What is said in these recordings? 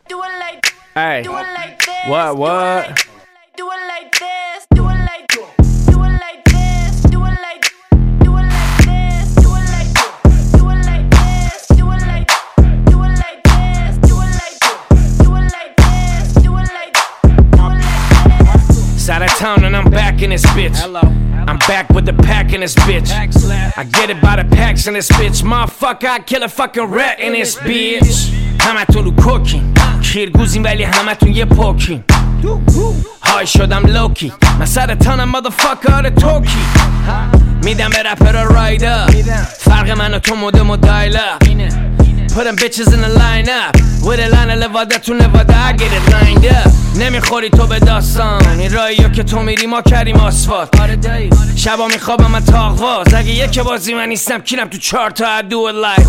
Do it like, Hey, do it like this. what? Do it like this. Do it like, do it like this. Do it like, do it like this. Do it like, do it like this. Do it like, do it like this. Do it like, do it like this. Do it like, do it like this. Side of town and I'm back in this bitch. I'm back with the pack in this bitch. I get it by the packs in this bitch. Motherfucker, I kill a fucking rat in this bitch. همتون رو کوکین کیرگوزین ولی همتون یه پوکین های شدم لوکی من سر تانم مادرفاکر آره توکی میدم به رپر رایدر فرق من و تو مودم و دایلر Put them bitches in the line up With a line لواده تو نواده I get it lined up نمیخوری تو به داستان این راهیو که تو میری ما کردیم آسفالت شبا میخوابم من تا آغاز اگه یک بازی من نیستم کیرم تو 4 تا I do it like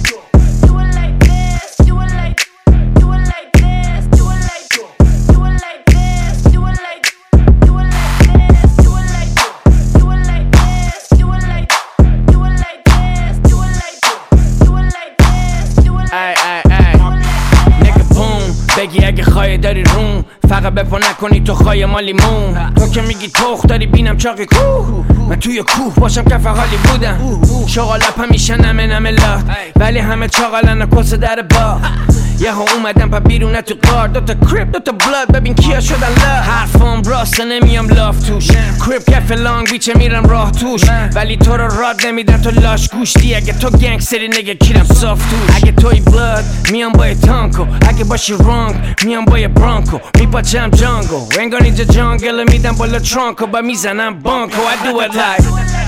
بگی اگه خواهی داری روم فقط بپا نکنی تو خواهی ما لیمون تو که میگی تخ داری بینم چاقی کوه من توی کوه باشم کف حالی بودم شغالپ همیشه نمه لات ولی همه چاقالن و کس در با یه ها اومدم پا بیرونه تو قار دوتا کریپ دوتا بلاد ببین کیا شدن لات حرفام راسته نمیم لاف توش کریپ کف لانگ بیچه میرم راه توش ولی تو رو راد نمیدن تو لاش گوشتی اگه تو گنگ سری نگه کیرم صاف توش اگه توی بلاد میام با یه تانکو اگه باشی رانگ میام با یه برانکو میپاچم جانگو انگار اینجا جانگل میدم بالا ترانکو با میزنم بانکو I do it like